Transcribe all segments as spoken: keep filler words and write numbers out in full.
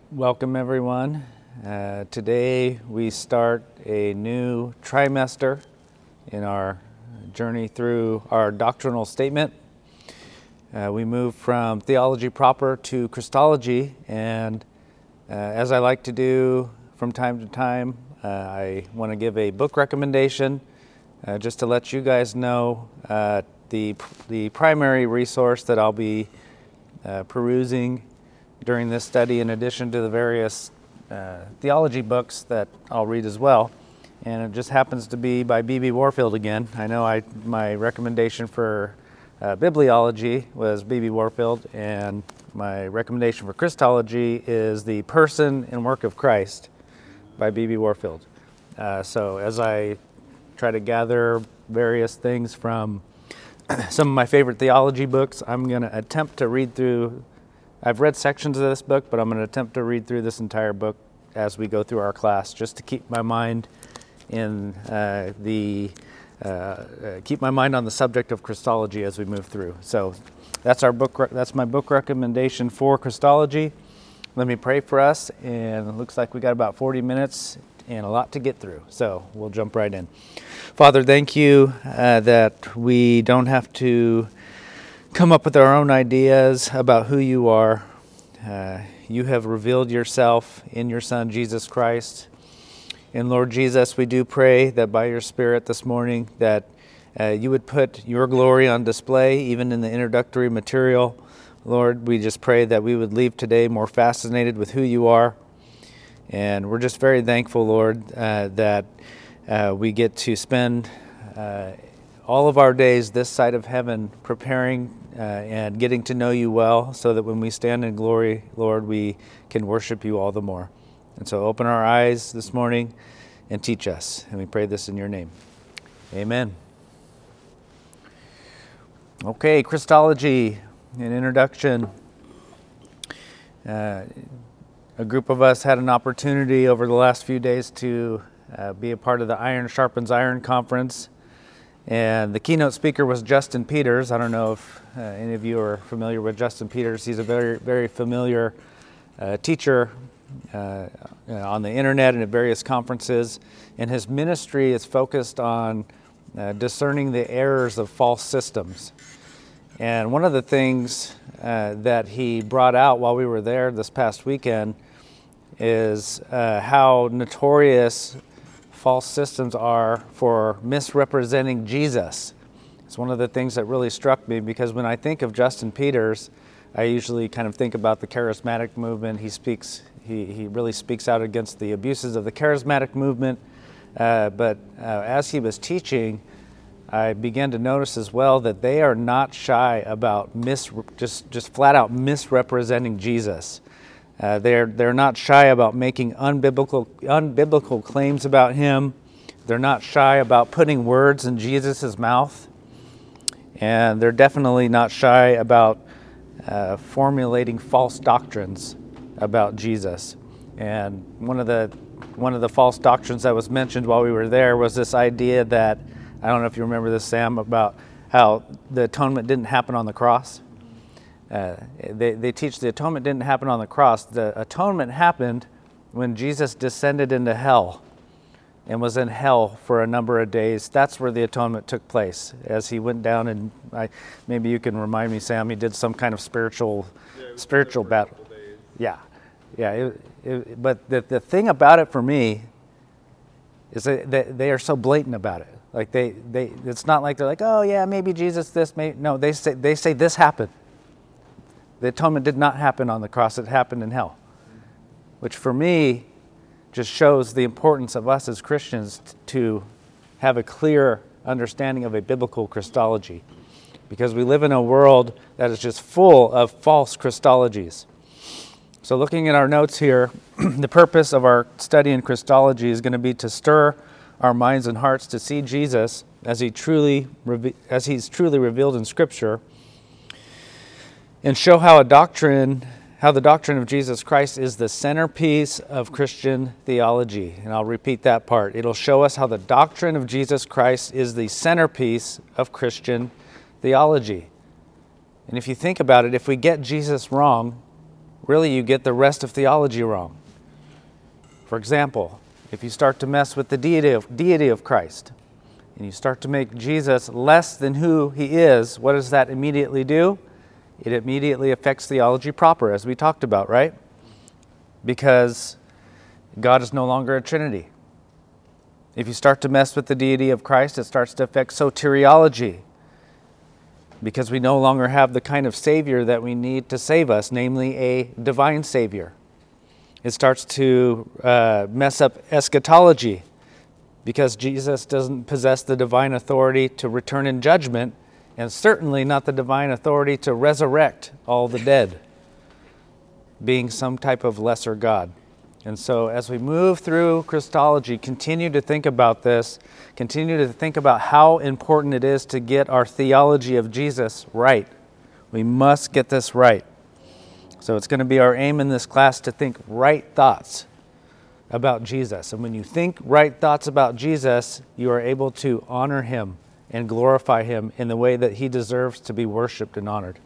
Welcome everyone. Uh, today we start a new trimester in our journey through our doctrinal statement. Uh, we move from theology proper to Christology, and uh, as I like to do from time to time, uh, I want to give a book recommendation uh, just to let you guys know uh, the, the primary resource that I'll be uh, perusing during this study, in addition to the various uh, theology books that I'll read as well. And it just happens to be by B B Warfield again. I know I my recommendation for uh, bibliology was B B Warfield, and my recommendation for Christology is The Person and Work of Christ by B B Warfield. Uh, so as I try to gather various things from some of my favorite theology books, I'm going to attempt to read through I've read sections of this book, but I'm going to attempt to read through this entire book as we go through our class, just to keep my mind in uh, the uh, uh, keep my mind on the subject of Christology as we move through. So that's our book. Re- that's my book recommendation for Christology. Let me pray for us, and it looks like we got about forty minutes and a lot to get through. So we'll jump right in. Father, thank you uh, that we don't have to come up with our own ideas about who you are. Uh, you have revealed yourself in your Son, Jesus Christ. And Lord Jesus, we do pray that by your Spirit this morning that uh, you would put your glory on display, even in the introductory material. Lord, we just pray that we would leave today more fascinated with who you are. And we're just very thankful, Lord, uh, that uh, we get to spend uh, all of our days this side of heaven preparing uh, and getting to know you well, so that when we stand in glory, Lord, we can worship you all the more. And so open our eyes this morning and teach us. And we pray this in your name. Amen. Okay, Christology, an introduction. Uh, a group of us had an opportunity over the last few days to uh, be a part of the Iron Sharpens Iron conference. And the keynote speaker was Justin Peters. I don't know if uh, any of you are familiar with Justin Peters. He's a very, very familiar uh, teacher uh, on the internet and at various conferences. And his ministry is focused on uh, discerning the errors of false systems. And one of the things uh, that he brought out while we were there this past weekend is uh, how notorious false systems are for misrepresenting Jesus. It's one of the things that really struck me, because when I think of Justin Peters, I usually kind of think about the charismatic movement. He speaks, he, he really speaks out against the abuses of the charismatic movement. Uh, but uh, as he was teaching, I began to notice as well that they are not shy about mis- just, just flat out misrepresenting Jesus. Uh, they're they're not shy about making unbiblical unbiblical claims about him. They're not shy about putting words in Jesus' mouth, and they're definitely not shy about uh, formulating false doctrines about Jesus. And one of the one of the false doctrines that was mentioned while we were there was this idea that, I don't know if you remember this, Sam, about how the atonement didn't happen on the cross. Uh, they, they teach the atonement didn't happen on the cross. The atonement happened when Jesus descended into hell and was in hell for a number of days. That's where the atonement took place, as he went down, and I, maybe you can remind me, Sam, he did some kind of spiritual yeah, spiritual battle. Yeah, yeah. It, it, but the, the thing about it for me is that they, they are so blatant about it. Like they, they, it's not like they're like, oh yeah, maybe Jesus this, may no. They say they say this happened. The atonement did not happen on the cross, it happened in hell. Which for me just shows the importance of us as Christians t- to have a clear understanding of a biblical Christology. Because we live in a world that is just full of false Christologies. So looking at our notes here, the purpose of our study in Christology is going to be to stir our minds and hearts to see Jesus as he truly as he's truly revealed in Scripture, and show how a doctrine, how the doctrine of Jesus Christ is the centerpiece of Christian theology. And I'll repeat that part. It'll show us how the doctrine of Jesus Christ is the centerpiece of Christian theology. And if you think about it, if we get Jesus wrong, really you get the rest of theology wrong. For example, if you start to mess with the deity of, deity of Christ, and you start to make Jesus less than who he is, what does that immediately do? It immediately affects theology proper, as we talked about, right? Because God is no longer a Trinity. If you start to mess with the deity of Christ, it starts to affect soteriology, because we no longer have the kind of Savior that we need to save us, namely a divine Savior. It starts to uh, mess up eschatology, because Jesus doesn't possess the divine authority to return in judgment, and certainly not the divine authority to resurrect all the dead, being some type of lesser God. And so as we move through Christology, continue to think about this, continue to think about how important it is to get our theology of Jesus right. We must get this right. So it's going to be our aim in this class to think right thoughts about Jesus. And when you think right thoughts about Jesus, you are able to honor him and glorify him in the way that he deserves to be worshiped and honored.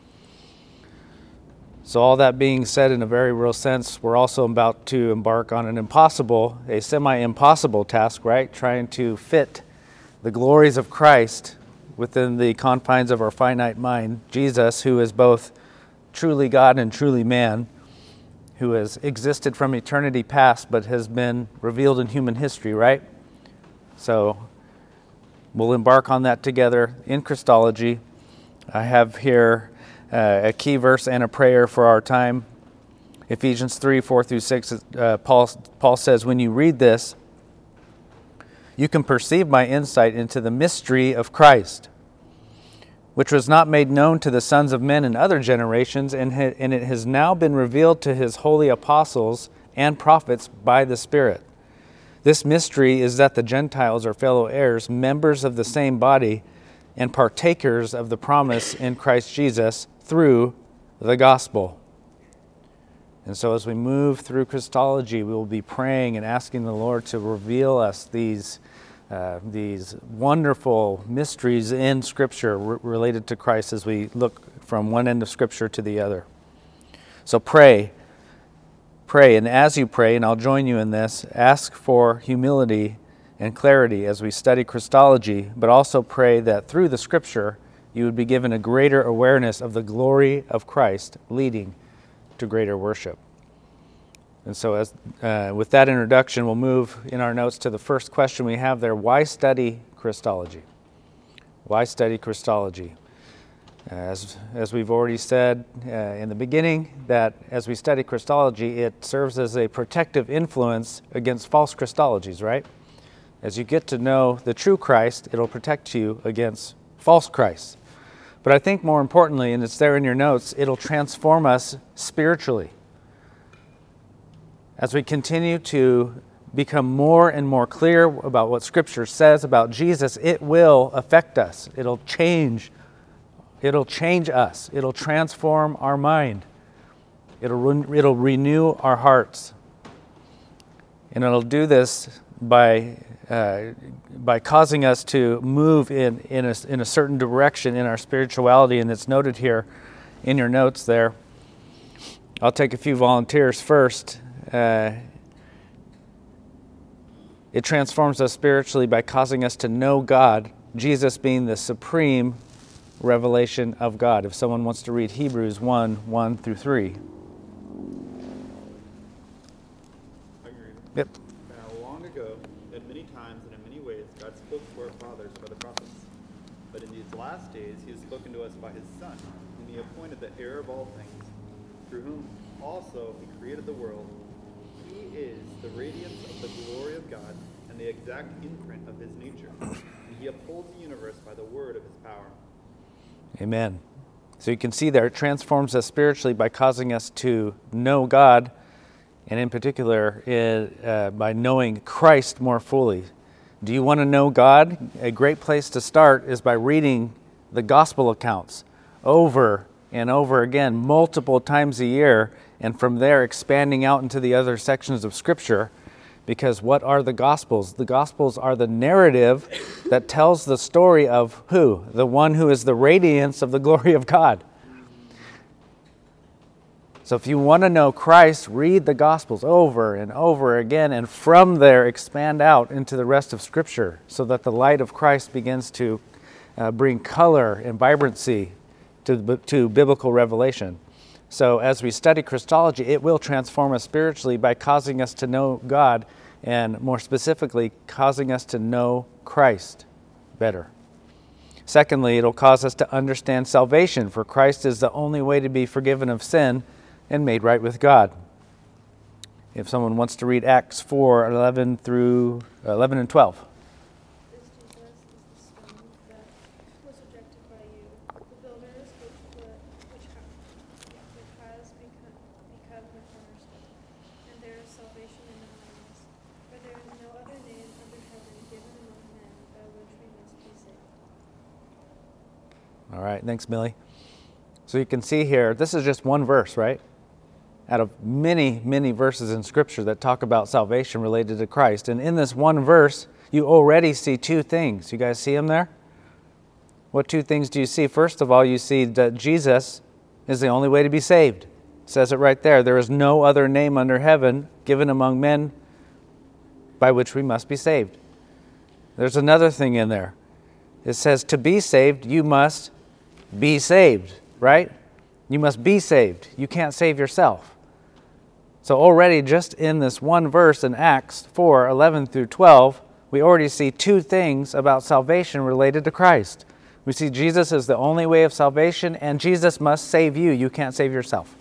So all that being said, in a very real sense, we're also about to embark on an impossible, a semi-impossible task, right? Trying to fit the glories of Christ within the confines of our finite mind. Jesus, who is both truly God and truly man, who has existed from eternity past but has been revealed in human history, right? So we'll embark on that together in Christology. I have here uh, a key verse and a prayer for our time. Ephesians three, four through six, uh, Paul, Paul says, when you read this, you can perceive my insight into the mystery of Christ, which was not made known to the sons of men in other generations, and, ha- and it has now been revealed to his holy apostles and prophets by the Spirit. This mystery is that the Gentiles are fellow heirs, members of the same body, and partakers of the promise in Christ Jesus through the gospel. And so as we move through Christology, we will be praying and asking the Lord to reveal us these Uh, these wonderful mysteries in Scripture r- related to Christ as we look from one end of Scripture to the other. So pray, pray, and as you pray, and I'll join you in this, ask for humility and clarity as we study Christology, but also pray that through the Scripture you would be given a greater awareness of the glory of Christ, leading to greater worship. And so as uh, with that introduction, we'll move in our notes to the first question we have there. Why study Christology? Why study Christology? As, as we've already said uh, in the beginning, that as we study Christology, it serves as a protective influence against false Christologies, right? As you get to know the true Christ, it'll protect you against false Christ. But I think more importantly, and it's there in your notes, it'll transform us spiritually. As we continue to become more and more clear about what Scripture says about Jesus, it will affect us. It'll change. It'll change us. It'll transform our mind. It'll, re- it'll renew our hearts. And it'll do this by, uh, by causing us to move in, in, a, in a certain direction in our spirituality, and it's noted here in your notes there. I'll take a few volunteers first. Uh, it transforms us spiritually by causing us to know God, Jesus being the supreme revelation of God. If someone wants to read Hebrews one, one through three. I can read it. Yep. Now, long ago, at many times and in many ways, God spoke to our fathers by the prophets. But in these last days, he has spoken to us by his Son, whom he appointed the heir of all things, through whom also he created the world. He is the radiance of the glory of God and the exact imprint of his nature. And he upholds the universe by the word of his power. Amen. So you can see there, it transforms us spiritually by causing us to know God, and in particular it, uh, by knowing Christ more fully. Do you want to know God? A great place to start is by reading the gospel accounts over and over again, multiple times a year, and from there expanding out into the other sections of Scripture. Because what are the Gospels? The Gospels are the narrative that tells the story of who? The one who is the radiance of the glory of God. So if you want to know Christ, read the Gospels over and over again, and from there expand out into the rest of Scripture so that the light of Christ begins to uh, bring color and vibrancy to, to biblical revelation. So as we study Christology, it will transform us spiritually by causing us to know God, and more specifically, causing us to know Christ better. Secondly, it'll cause us to understand salvation, for Christ is the only way to be forgiven of sin and made right with God. If someone wants to read Acts four, eleven through eleven and twelve. This Jesus is the stone that was rejected by you, the builders, which, the, which, ha, which has become, become the cornerstone. And there is salvation in no one else, for there is no other name under heaven given among men by which we must be saved. All right, thanks, Millie. So you can see here, this is just one verse, right? Out of many, many verses in Scripture that talk about salvation related to Christ. And in this one verse, you already see two things. You guys see them there? What two things do you see? First of all, you see that Jesus is the only way to be saved. It says it right there. There is no other name under heaven given among men by which we must be saved. There's another thing in there. It says to be saved, you must be saved, right? You must be saved. You can't save yourself. So already just in this one verse in Acts four, eleven through twelve, we already see two things about salvation related to Christ. We see Jesus is the only way of salvation, and Jesus must save you. You can't save yourself.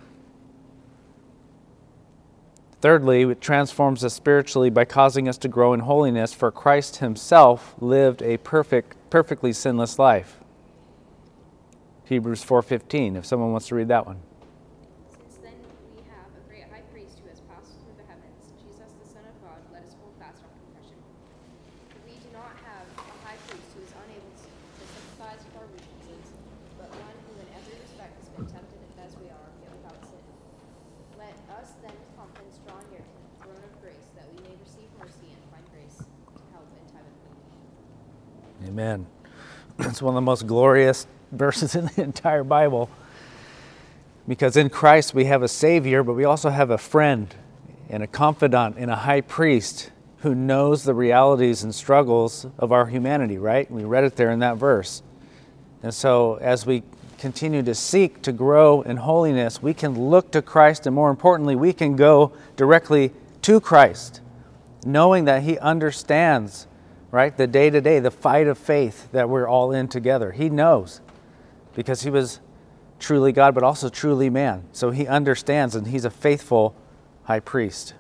Thirdly, it transforms us spiritually by causing us to grow in holiness, for Christ himself lived a perfect, perfectly sinless life. Hebrews four fifteen, if someone wants to read that one. Since then we have a great high priest who has passed through the heavens, Jesus the Son of God, let us hold fast our confession. For we do not have a high priest who is unable to, to sympathize with our weaknesses, but one who in every respect has been tempted as we are, yet without sin. Let us then with confidence draw near to the throne of grace, that we may receive mercy and find grace to help in time of need. Amen. It's one of the most glorious verses in the entire Bible, because in Christ we have a Savior, but we also have a friend and a confidant and a high priest who knows the realities and struggles of our humanity, right? We read it there in that verse. And so as we continue to seek to grow in holiness, we can look to Christ, and more importantly, we can go directly to Christ, knowing that he understands, right, the day-to-day, the fight of faith that we're all in together. He knows, because he was truly God, but also truly man. So he understands, and he's a faithful high priest.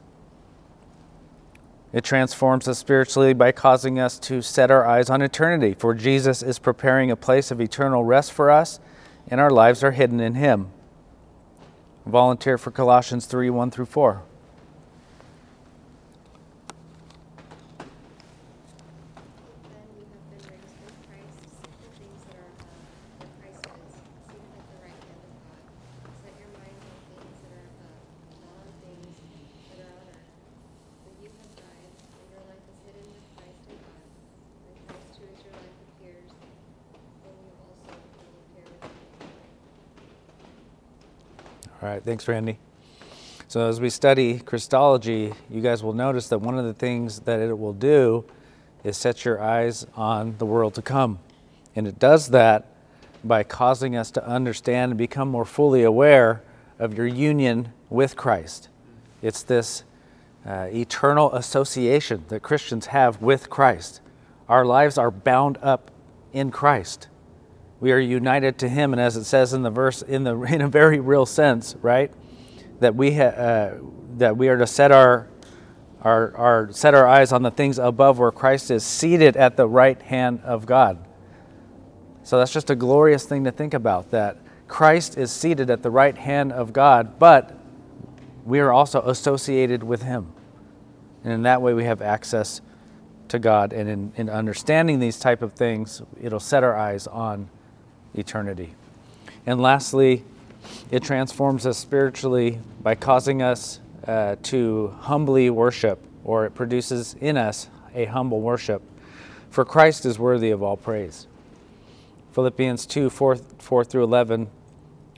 It transforms us spiritually by causing us to set our eyes on eternity, for Jesus is preparing a place of eternal rest for us, and our lives are hidden in him. Volunteer for Colossians three, one through four. All right, thanks, Randy. So as we study Christology, you guys will notice that one of the things that it will do is set your eyes on the world to come. And it does that by causing us to understand and become more fully aware of your union with Christ. It's this uh, eternal association that Christians have with Christ. Our lives are bound up in Christ. We are united to him, and as it says in the verse, in the in a very real sense, right, that we ha, uh, that we are to set our, our our set our eyes on the things above, where Christ is seated at the right hand of God. So that's just a glorious thing to think about, that Christ is seated at the right hand of God, but we are also associated with him, and in that way we have access to God. And in, in understanding these type of things, it'll set our eyes on eternity. And lastly, it transforms us spiritually by causing us uh, to humbly worship, or it produces in us a humble worship. For Christ is worthy of all praise. Philippians two, four, four through eleven.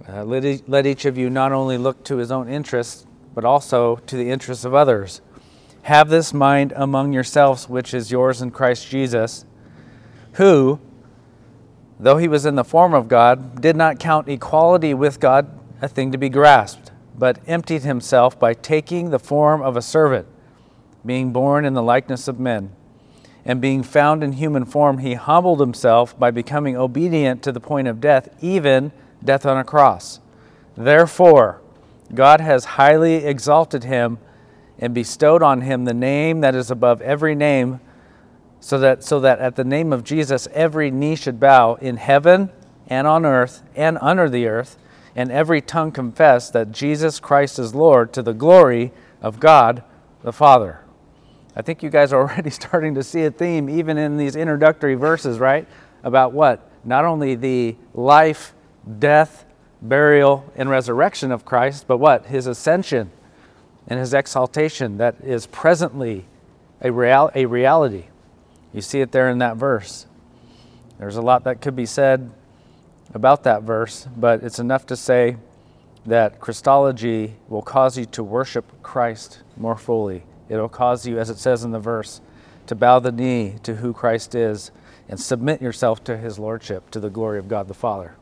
Uh, let, e- let each of you not only look to his own interests, but also to the interests of others. Have this mind among yourselves, which is yours in Christ Jesus, who, though he was in the form of God, did not count equality with God a thing to be grasped, but emptied himself by taking the form of a servant, being born in the likeness of men. And being found in human form, he humbled himself by becoming obedient to the point of death, even death on a cross. Therefore, God has highly exalted him and bestowed on him the name that is above every name, so that so that at the name of Jesus every knee should bow in heaven and on earth and under the earth, and every tongue confess that Jesus Christ is Lord, to the glory of God the Father. I think you guys are already starting to see a theme even in these introductory verses, right? About what? Not only the life, death, burial, and resurrection of Christ, but what? His ascension and his exaltation that is presently a, real, a reality. You see it there in that verse. There's a lot that could be said about that verse, but it's enough to say that Christology will cause you to worship Christ more fully. It'll cause you, as it says in the verse, to bow the knee to who Christ is and submit yourself to his lordship, to the glory of God the Father.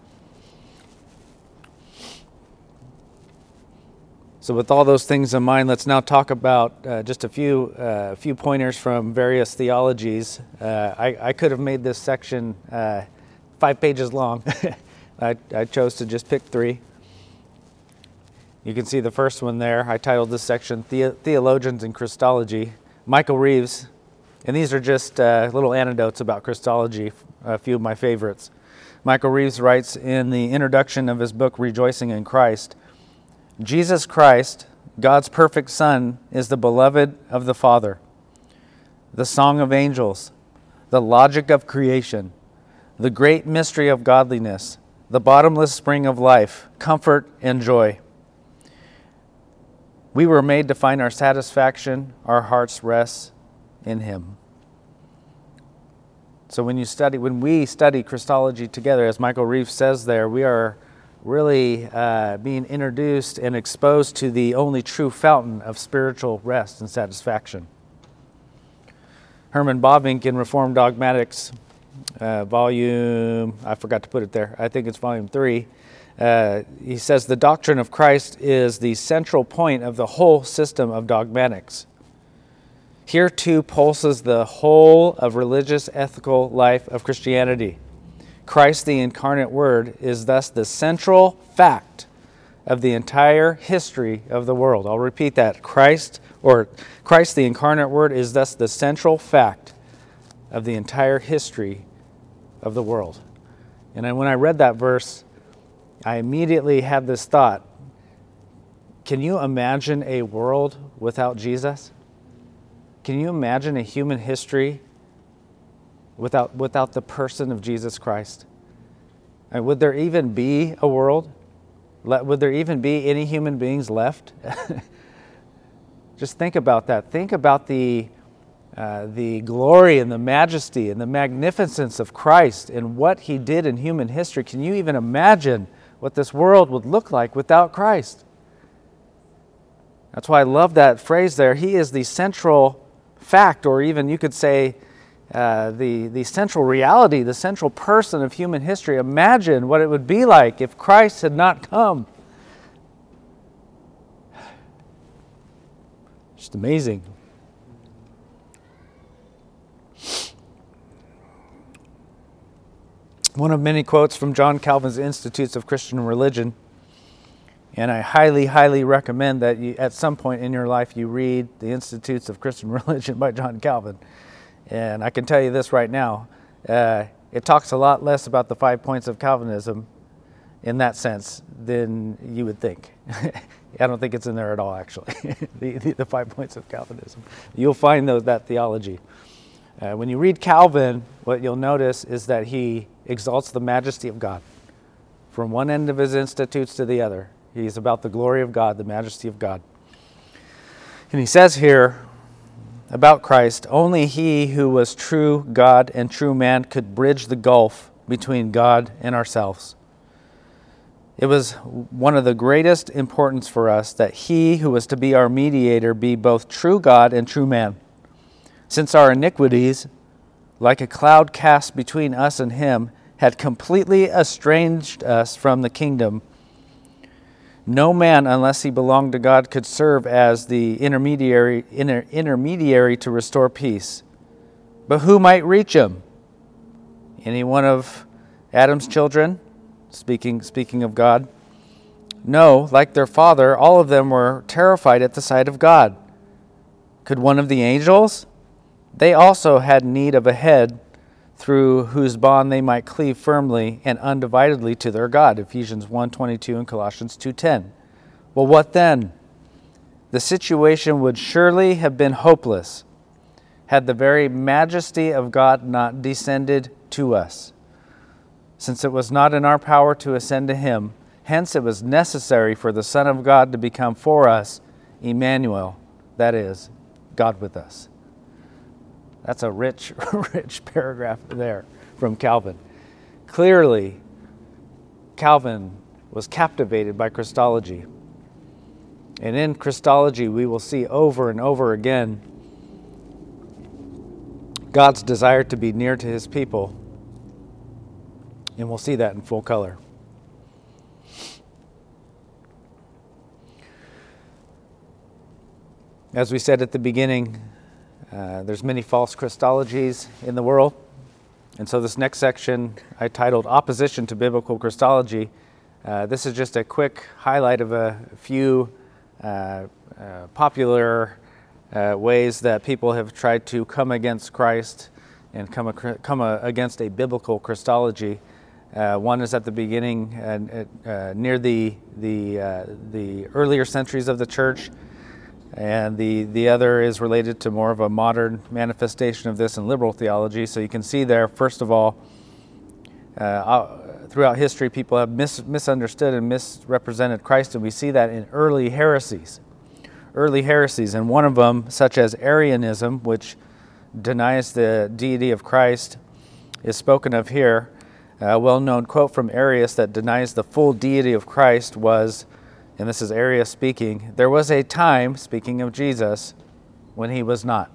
So with all those things in mind, let's now talk about uh, just a few uh, few pointers from various theologies. Uh, I, I could have made this section uh, five pages long. I, I chose to just pick three. You can see the first one there. I titled this section The- Theologians in Christology. Michael Reeves, and these are just uh, little anecdotes about Christology, a few of my favorites. Michael Reeves writes in the introduction of his book, Rejoicing in Christ, Jesus Christ, God's perfect Son, is the beloved of the Father, the song of angels, the logic of creation, the great mystery of godliness, the bottomless spring of life, comfort and joy. We were made to find our satisfaction, our heart's rest in Him. So when you study, when we study Christology together, as Michael Reeves says there, we are really uh, being introduced and exposed to the only true fountain of spiritual rest and satisfaction. Herman Bavinck in Reformed Dogmatics, uh, volume, I forgot to put it there, I think it's volume three, uh, he says the doctrine of Christ is the central point of the whole system of dogmatics. Here too pulses the whole of religious ethical life of Christianity. Christ, the incarnate Word, is thus the central fact of the entire history of the world. I'll repeat that. Christ, or Christ, the incarnate Word, is thus the central fact of the entire history of the world. And I, when I read that verse, I immediately had this thought. Can you imagine a world without Jesus? Can you imagine a human history without without the person of Jesus Christ? And would there even be a world? Would there even be any human beings left? Just think about that. Think about the uh, the glory and the majesty and the magnificence of Christ and what He did in human history. Can you even imagine what this world would look like without Christ? That's why I love that phrase there. He is the central fact, or even you could say uh, the, the central reality, the central person of human history. Imagine what it would be like if Christ had not come. Just amazing. One of many quotes from John Calvin's Institutes of Christian Religion, and I highly, highly recommend that you, at some point in your life, you read the Institutes of Christian Religion by John Calvin. And I can tell you this right now, uh, it talks a lot less about the five points of Calvinism in that sense than you would think. I don't think it's in there at all, actually, the, the, the five points of Calvinism. You'll find those, that theology. Uh, when you read Calvin, what you'll notice is that he exalts the majesty of God from one end of his institutes to the other. He's about the glory of God, the majesty of God. And he says here about Christ, only He who was true God and true man could bridge the gulf between God and ourselves. It was one of the greatest importance for us that he who was to be our mediator be both true God and true man. Since our iniquities, like a cloud cast between us and him, had completely estranged us from the kingdom, no man, unless he belonged to God, could serve as the intermediary, inter, intermediary to restore peace. But who might reach him? Any one of Adam's children? Speaking, speaking of God. No, like their father, all of them were terrified at the sight of God. Could one of the angels? They also had need of a head through whose bond they might cleave firmly and undividedly to their God. Ephesians one twenty-two and Colossians two ten. Well, what then? The situation would surely have been hopeless had the very majesty of God not descended to us. Since it was not in our power to ascend to him, hence it was necessary for the Son of God to become for us Emmanuel, that is, God with us. That's a rich, rich paragraph there from Calvin. Clearly, Calvin was captivated by Christology. And in Christology, we will see over and over again God's desire to be near to his people. And we'll see that in full color. As we said at the beginning, uh, there's many false Christologies in the world. And so this next section I titled Opposition to Biblical Christology. Uh, this is just a quick highlight of a few uh, uh, popular uh, ways that people have tried to come against Christ and come, a, come a, against a biblical Christology. Uh, one is at the beginning, uh, uh, near the the uh, the earlier centuries of the church, and the the other is related to more of a modern manifestation of this in liberal theology. So you can see there, first of all, uh, throughout history, people have mis- misunderstood and misrepresented Christ, and we see that in early heresies, early heresies, and one of them, such as Arianism, which denies the deity of Christ, is spoken of here. A well-known quote from Arius that denies the full deity of Christ was, and this is Arius speaking, "There was a time," speaking of Jesus, "when he was not."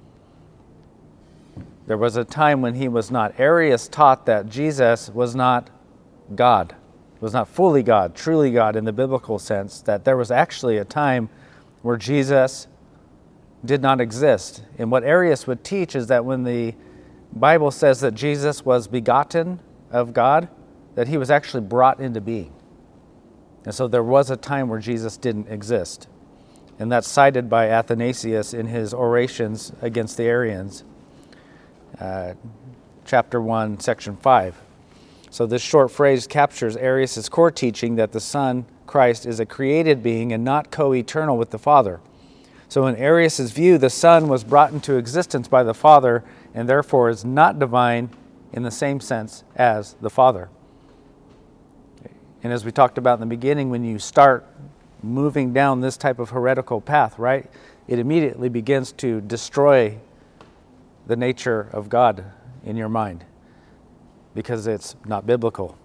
There was a time when he was not. Arius taught that Jesus was not God, was not fully God, truly God in the biblical sense, that there was actually a time where Jesus did not exist. And what Arius would teach is that when the Bible says that Jesus was begotten of God, that he was actually brought into being. And so there was a time where Jesus didn't exist. And that's cited by Athanasius in his orations against the Arians, uh, chapter one, section five. So this short phrase captures Arius' core teaching that the Son, Christ, is a created being and not co-eternal with the Father. So in Arius' view, the Son was brought into existence by the Father and therefore is not divine in the same sense as the Father. And as we talked about in the beginning, when you start moving down this type of heretical path, right, it immediately begins to destroy the nature of God in your mind because it's not biblical.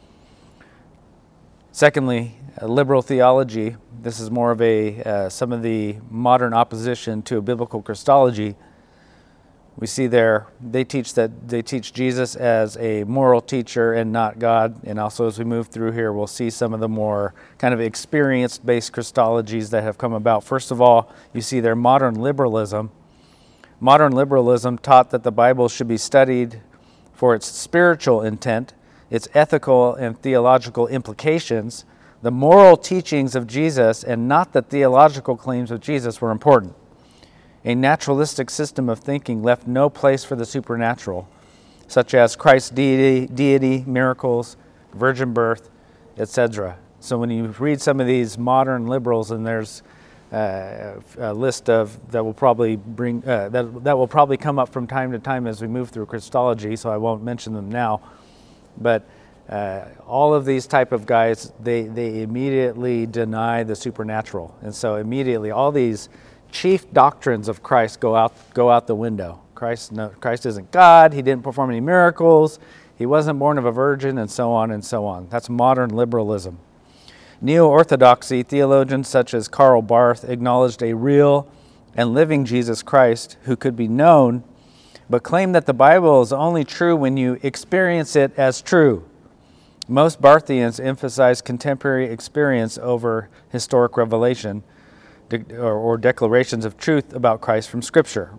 Secondly, liberal theology. This is more of a uh, some of the modern opposition to a biblical Christology. We see there, they teach that they teach Jesus as a moral teacher and not God. And also as we move through here, we'll see some of the more kind of experience-based Christologies that have come about. First of all, you see there modern liberalism. Modern liberalism taught that the Bible should be studied for its spiritual intent, its ethical and theological implications. The moral teachings of Jesus and not the theological claims of Jesus were important. A naturalistic system of thinking left no place for the supernatural, such as Christ's deity, deity, miracles, virgin birth, et cetera. So when you read some of these modern liberals, and there's uh, a list of that will probably bring uh, that that will probably come up from time to time as we move through Christology. So I won't mention them now, but uh, all of these type of guys, they they immediately deny the supernatural, and so immediately all these chief doctrines of Christ go out go out the window. Christ no, Christ isn't God. He didn't perform any miracles. He wasn't born of a virgin, and so on and so on. That's modern liberalism. Neo-Orthodoxy theologians such as Karl Barth acknowledged a real and living Jesus Christ who could be known, but claimed that the Bible is only true when you experience it as true. Most Barthians emphasize contemporary experience over historic revelation de- or, or declarations of truth about Christ from Scripture.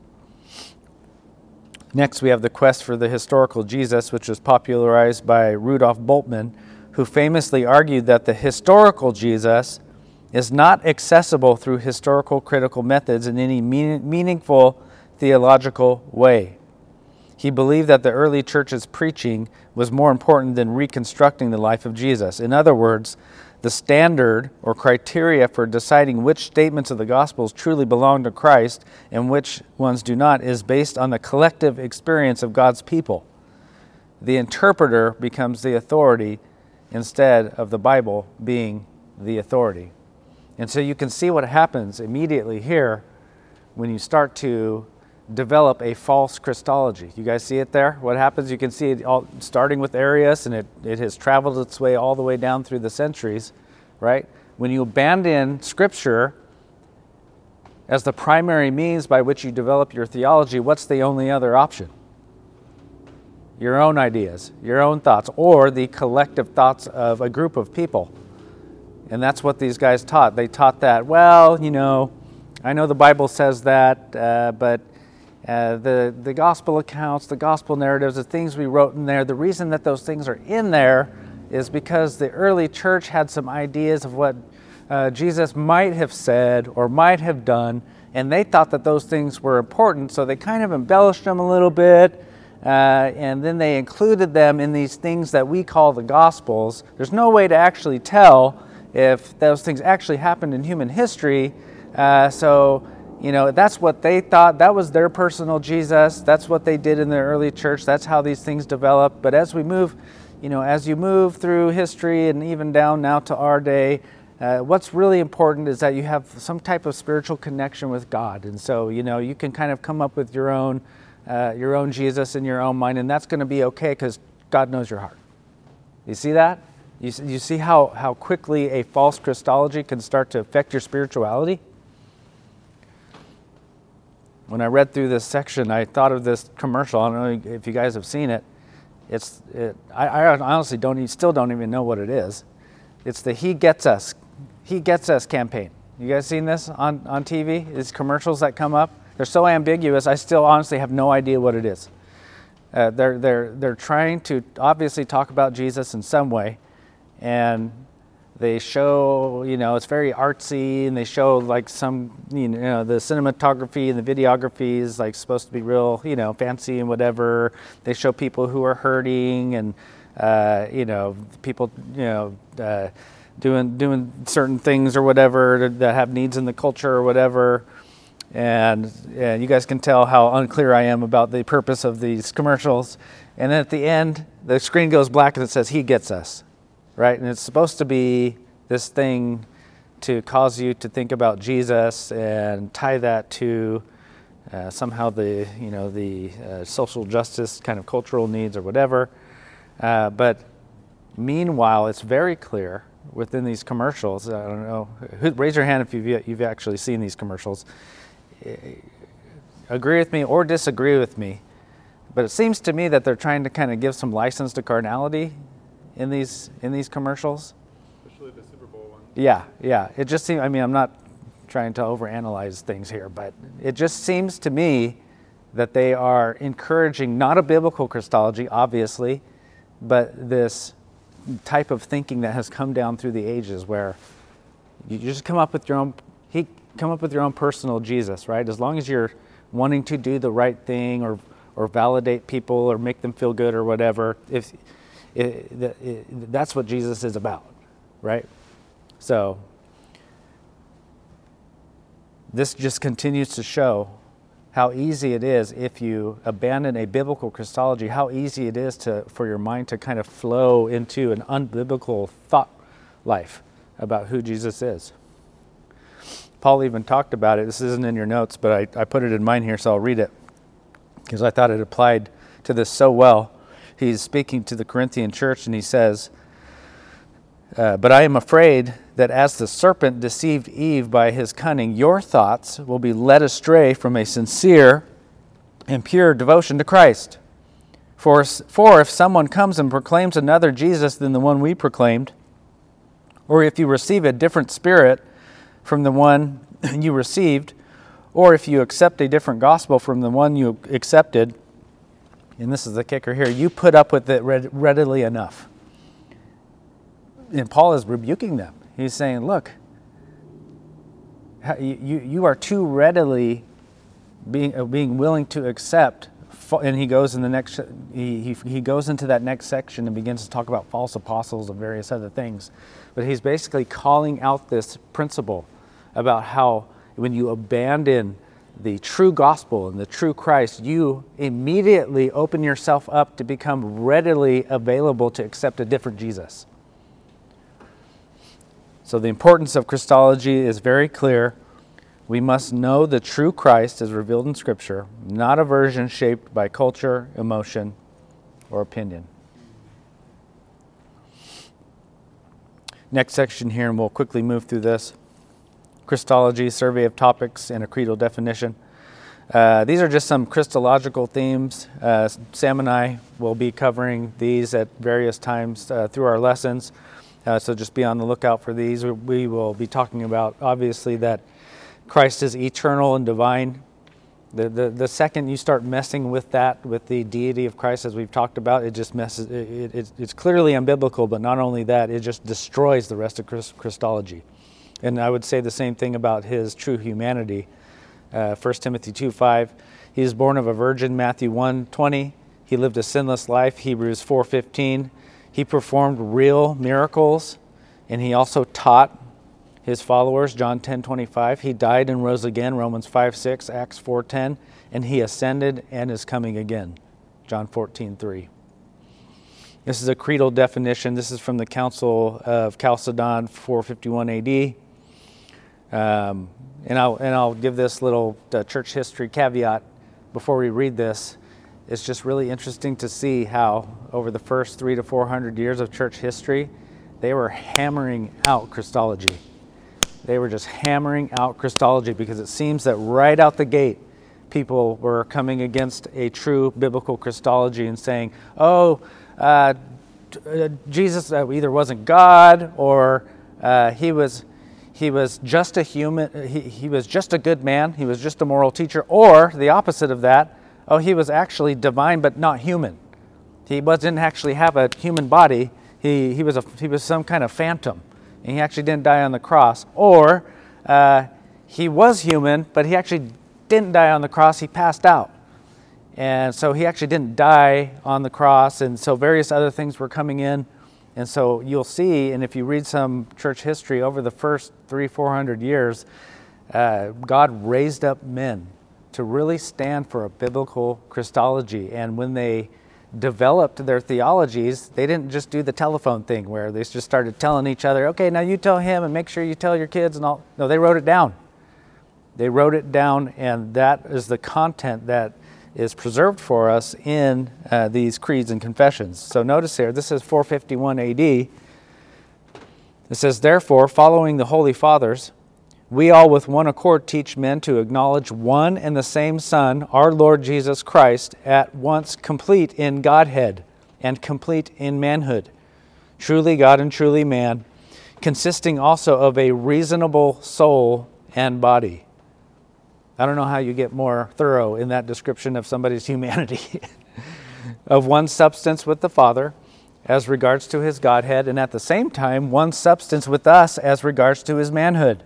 Next, we have the quest for the historical Jesus, which was popularized by Rudolf Bultmann, who famously argued that the historical Jesus is not accessible through historical critical methods in any mean, meaningful theological way. He believed that the early church's preaching was more important than reconstructing the life of Jesus. In other words, the standard or criteria for deciding which statements of the Gospels truly belong to Christ and which ones do not is based on the collective experience of God's people. The interpreter becomes the authority instead of the Bible being the authority. And so you can see what happens immediately here when you start to develop a false Christology. You guys see it there? What happens? You can see it all starting with Arius, and it, it has traveled its way all the way down through the centuries, right? When you abandon Scripture as the primary means by which you develop your theology, what's the only other option? Your own ideas, your own thoughts, or the collective thoughts of a group of people. And that's what these guys taught. They taught that, well, you know, I know the Bible says that, uh, but uh, the, the gospel accounts, the gospel narratives, the things we wrote in there, the reason that those things are in there is because the early church had some ideas of what uh, Jesus might have said or might have done, and they thought that those things were important, so they kind of embellished them a little bit, uh, and then they included them in these things that we call the Gospels. There's no way to actually tell if those things actually happened in human history, uh, so you know, that's what they thought. That was their personal Jesus. That's what they did in the early church. That's how these things developed. But as we move, you know, as you move through history and even down now to our day, uh, what's really important is that you have some type of spiritual connection with God. And so, you know, you can kind of come up with your own, uh, your own Jesus in your own mind, and that's going to be okay because God knows your heart. You see that? You, you see how, how quickly a false Christology can start to affect your spirituality? When I read through this section, I thought of this commercial. I don't know if you guys have seen it. It's, it, I, I honestly don't, even, still don't even know what it is. It's the He Gets Us, He Gets Us campaign. You guys seen this on, on T V? These commercials that come up, they're so ambiguous. I still honestly have no idea what it is. Uh, they're they're they're trying to obviously talk about Jesus in some way, and they show, you know, it's very artsy, and they show like some, you know, the cinematography and the videography is like supposed to be real, you know, fancy and whatever. They show people who are hurting and, uh, you know, people, you know, uh, doing doing certain things or whatever that have needs in the culture or whatever. And, and you guys can tell how unclear I am about the purpose of these commercials. And then at the end, the screen goes black and it says, He Gets Us. Right? And it's supposed to be this thing to cause you to think about Jesus and tie that to uh, somehow the, you know, the uh, social justice kind of cultural needs or whatever. Uh, but meanwhile, it's very clear within these commercials. I don't know. Who, raise your hand if you've, you've actually seen these commercials. Agree with me or disagree with me. But it seems to me that they're trying to kind of give some license to carnality in these in these commercials. Especially the Super Bowl one. Yeah, yeah. It just seems, I mean, I'm not trying to overanalyze things here, but it just seems to me that they are encouraging not a biblical Christology, obviously, but this type of thinking that has come down through the ages where you just come up with your own, he come up with your own personal Jesus, right? As long as you're wanting to do the right thing or or validate people or make them feel good or whatever, if It, it, that's what Jesus is about, right? So this just continues to show how easy it is if you abandon a biblical Christology, how easy it is to for your mind to kind of flow into an unbiblical thought life about who Jesus is. Paul even talked about it. This isn't in your notes, but I, I put it in mine here, so I'll read it because I thought it applied to this so well. he's speaking to the Corinthian church, and he says, uh, but I am afraid that as the serpent deceived Eve by his cunning, your thoughts will be led astray from a sincere and pure devotion to Christ. For, for if someone comes and proclaims another Jesus than the one we proclaimed, or if you receive a different spirit from the one you received, or if you accept a different gospel from the one you accepted, and this is the kicker here, you put up with it readily enough. And Paul is rebuking them. He's saying, look, you, you are too readily being, uh, being willing to accept. And he goes in the next. He, he he goes into that next section and begins to talk about false apostles and various other things. But he's basically calling out this principle about how when you abandon the true gospel and the true Christ, you immediately open yourself up to become readily available to accept a different Jesus. So the importance of Christology is very clear. We must know the true Christ as revealed in Scripture, not a version shaped by culture, emotion, or opinion. Next section here, and we'll quickly move through this. Christology, survey of topics, and a creedal definition. Uh, these are just some Christological themes. Uh, Sam and I will be covering these at various times uh, through our lessons. Uh, so just be on the lookout for these. We, we will be talking about, obviously, that Christ is eternal and divine. The, the the second you start messing with that, with the deity of Christ, as we've talked about, it just messes. It, it, it's clearly unbiblical, but not only that, it just destroys the rest of Christ, Christology. And I would say the same thing about his true humanity. Uh, First Timothy two five, he is born of a virgin. Matthew one twenty, he lived a sinless life. Hebrews four fifteen, he performed real miracles, and he also taught his followers. John ten twenty-five, he died and rose again. Romans five six, Acts four ten, and he ascended and is coming again. John fourteen three. This is a creedal definition. This is from the Council of Chalcedon, four fifty-one A D. Um, and I'll and I'll give this little uh, church history caveat before we read this. It's just really interesting to see how over the first three to four hundred years of church history, they were hammering out Christology. They were just hammering out Christology because it seems that right out the gate, people were coming against a true biblical Christology and saying, oh, uh, Jesus either wasn't God or uh, he was he was just a human, he, he was just a good man, he was just a moral teacher, or the opposite of that, oh, he was actually divine but not human. He was, didn't actually have a human body, he, he, was a, he was some kind of phantom. And he actually didn't die on the cross. Or uh, he was human, but he actually didn't die on the cross. He passed out. And so he actually didn't die on the cross. And so various other things were coming in. And so you'll see, and if you read some church history over the first three, four hundred years, uh, God raised up men to really stand for a biblical Christology. And when they developed their theologies, they didn't just do the telephone thing where they just started telling each other, okay, now you tell him and make sure you tell your kids and all. No, they wrote it down. They wrote it down, and that is the content that is preserved for us in uh, these creeds and confessions. So notice here, this is four fifty-one A D. It says, therefore, following the Holy Fathers, we all with one accord teach men to acknowledge one and the same Son, our Lord Jesus Christ, at once complete in Godhead and complete in manhood, truly God and truly man, consisting also of a reasonable soul and body. I don't know how you get more thorough in that description of somebody's humanity. Of one substance with the Father, as regards to his Godhead, and at the same time, one substance with us as regards to his manhood.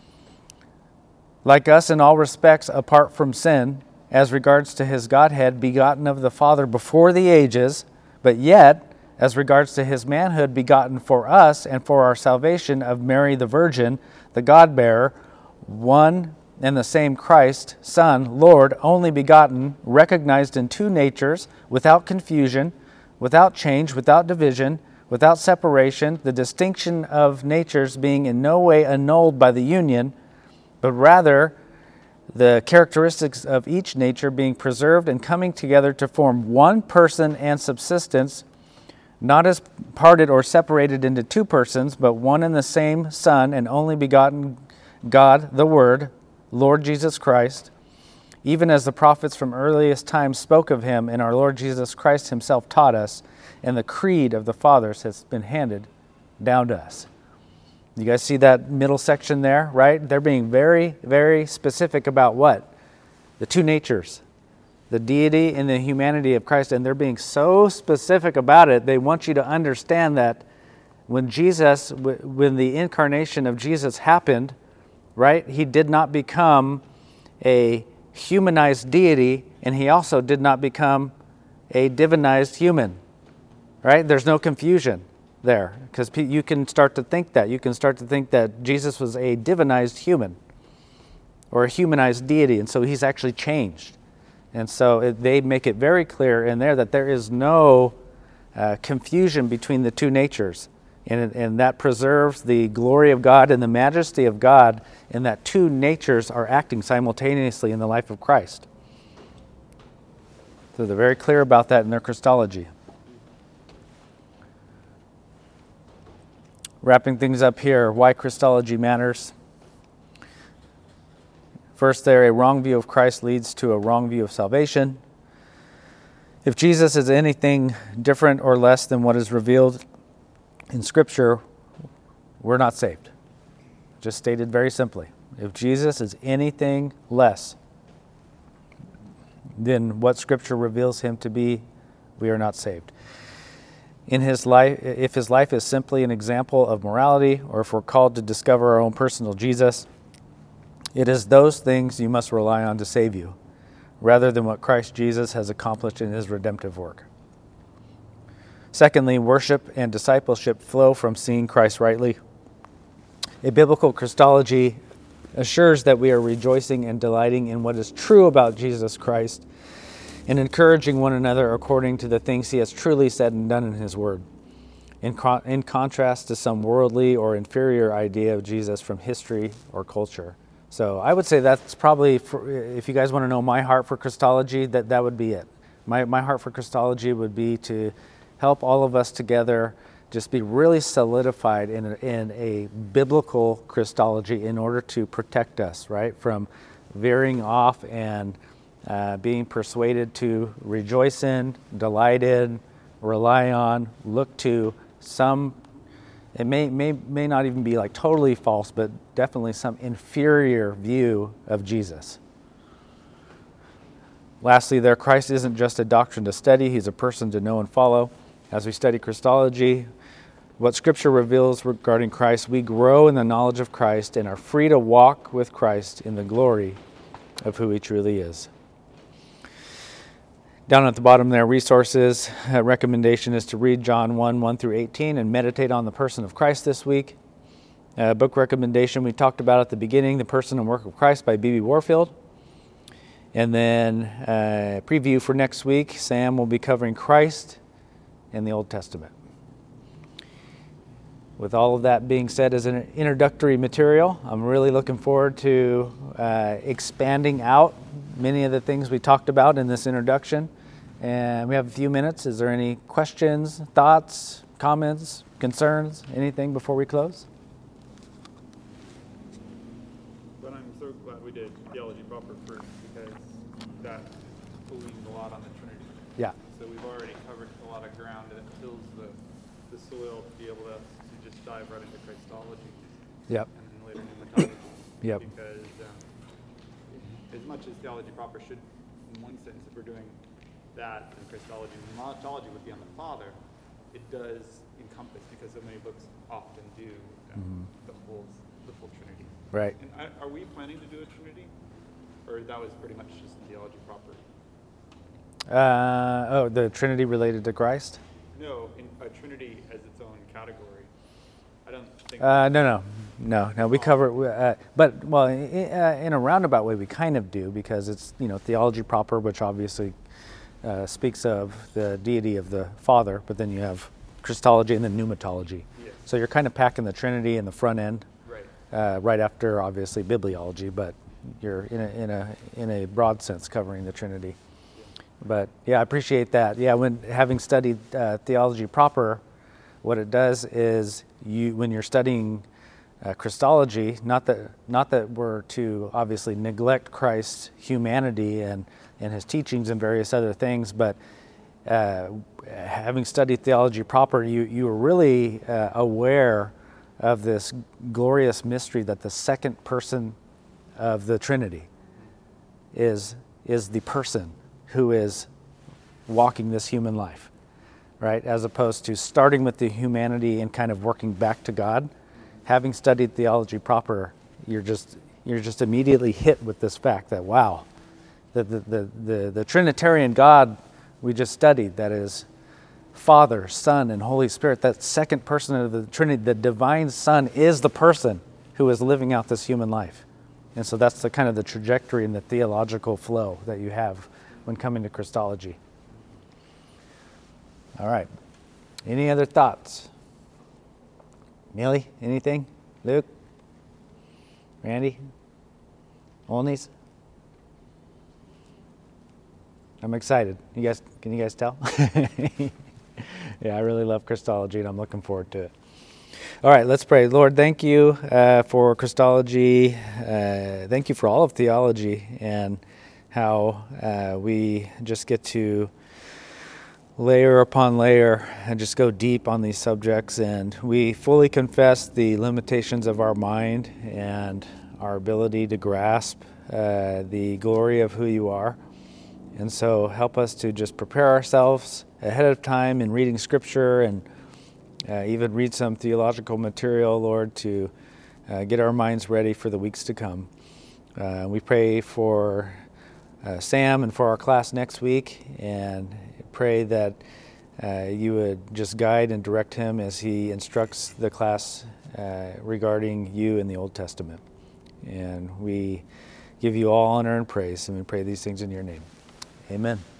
Like us in all respects apart from sin, as regards to his Godhead, begotten of the Father before the ages, but yet, as regards to his manhood, begotten for us and for our salvation of Mary the Virgin, the God-bearer, one and the same Christ, Son, Lord, only begotten, recognized in two natures, without confusion, without change, without division, without separation, the distinction of natures being in no way annulled by the union, but rather the characteristics of each nature being preserved and coming together to form one person and subsistence, not as parted or separated into two persons, but one and the same Son and only begotten God, the Word, Lord Jesus Christ, even as the prophets from earliest times spoke of him, and our Lord Jesus Christ himself taught us, and the creed of the fathers has been handed down to us. You guys see that middle section there, right? They're being very, very specific about what? The two natures, the deity and the humanity of Christ, and they're being so specific about it, they want you to understand that when Jesus, when the incarnation of Jesus happened, right, he did not become a humanized deity, and he also did not become a divinized human, right? There's no confusion there, because you can start to think that. You can start to think that Jesus was a divinized human or a humanized deity, and so he's actually changed. And so it, they make it very clear in there that there is no uh, confusion between the two natures, and, and that preserves the glory of God and the majesty of God, and that two natures are acting simultaneously in the life of Christ. So they're very clear about that in their Christology. Wrapping things up here, why Christology matters. First there, a wrong view of Christ leads to a wrong view of salvation. If Jesus is anything different or less than what is revealed in Scripture, we're not saved. Just stated very simply. If Jesus is anything less than what Scripture reveals him to be, we are not saved. In his life, if his life is simply an example of morality, or if we're called to discover our own personal Jesus, it is those things you must rely on to save you, rather than what Christ Jesus has accomplished in his redemptive work. Secondly, worship and discipleship flow from seeing Christ rightly. A biblical Christology assures that we are rejoicing and delighting in what is true about Jesus Christ, and encouraging one another according to the things he has truly said and done in his word, in, co- in contrast to some worldly or inferior idea of Jesus from history or culture. So I would say that's probably, for, if you guys want to know my heart for Christology, that, that would be it. My, my heart for Christology would be to help all of us together just be really solidified in a, in a biblical Christology in order to protect us, right, from veering off and Uh, being persuaded to rejoice in, delight in, rely on, look to some, it may, may, may not even be like totally false, but definitely some inferior view of Jesus. Lastly there, Christ isn't just a doctrine to study, he's a person to know and follow. As we study Christology, what Scripture reveals regarding Christ, we grow in the knowledge of Christ and are free to walk with Christ in the glory of who he truly is. Down at the bottom there, resources. A recommendation is to read John one, one through eighteen and meditate on the person of Christ this week. A book recommendation we talked about at the beginning, The Person and Work of Christ by B B Warfield. And then a preview for next week, Sam will be covering Christ in the Old Testament. With all of that being said as an introductory material, I'm really looking forward to uh, expanding out many of the things we talked about in this introduction. And we have a few minutes. Is there any questions, thoughts, comments, concerns, anything before we close? But I'm so glad we did theology proper first, because that leans a lot on the Trinity. Yeah. So we've already covered a lot of ground, and it fills the, the soil to be able to, to just dive right into Christology. Yep. And then later pneumatology. Yep. Because um, as much as theology proper should, in one sense, if we're doing that, then Christology and pneumatology would be on the Father, it does encompass, because so many books often do, um, Mhm. the whole the full Trinity. Right. And I, are we planning to do a Trinity? Or that was pretty much just theology proper? Uh, oh, the Trinity related to Christ? No, in a Trinity as its own category. I don't think... Uh, no, no, no, no. We cover, uh, but well, in, uh, in a roundabout way, we kind of do, because it's, you know, theology proper, which obviously uh, speaks of the deity of the Father, but then you have Christology and then pneumatology. Yes. So you're kind of packing the Trinity in the front end, Right. uh, right after obviously bibliology, but you're in a in a in a broad sense covering the Trinity. But yeah, I appreciate that. Yeah, when having studied uh, theology proper, what it does is you when you're studying uh, Christology, not that not that we're to obviously neglect Christ's humanity and and his teachings and various other things, but uh, having studied theology proper, you you are really uh, aware of this glorious mystery that the second person of the Trinity is is the person who is walking this human life, right? As opposed to starting with the humanity and kind of working back to God. Having studied theology proper, you're just you're just immediately hit with this fact that wow, the the the the, the Trinitarian God we just studied, that is Father, Son, and Holy Spirit, that second person of the Trinity, the divine Son, is the person who is living out this human life. And so that's the kind of the trajectory and the theological flow that you have when coming to Christology. All right. Any other thoughts? Millie, anything? Luke? Randy? Olnies? I'm excited. You guys, can you guys tell? Yeah, I really love Christology, and I'm looking forward to it. All right, let's pray. Lord, thank you uh, for Christology. Uh, thank you for all of theology and how uh, we just get to layer upon layer and just go deep on these subjects. And we fully confess the limitations of our mind and our ability to grasp uh, the glory of who you are. And so help us to just prepare ourselves ahead of time in reading Scripture and uh, even read some theological material, Lord, to uh, get our minds ready for the weeks to come. Uh, we pray for uh, Sam and for our class next week, and pray that uh, you would just guide and direct him as he instructs the class uh, regarding you in the Old Testament. And we give you all honor and praise, and we pray these things in your name. Amen.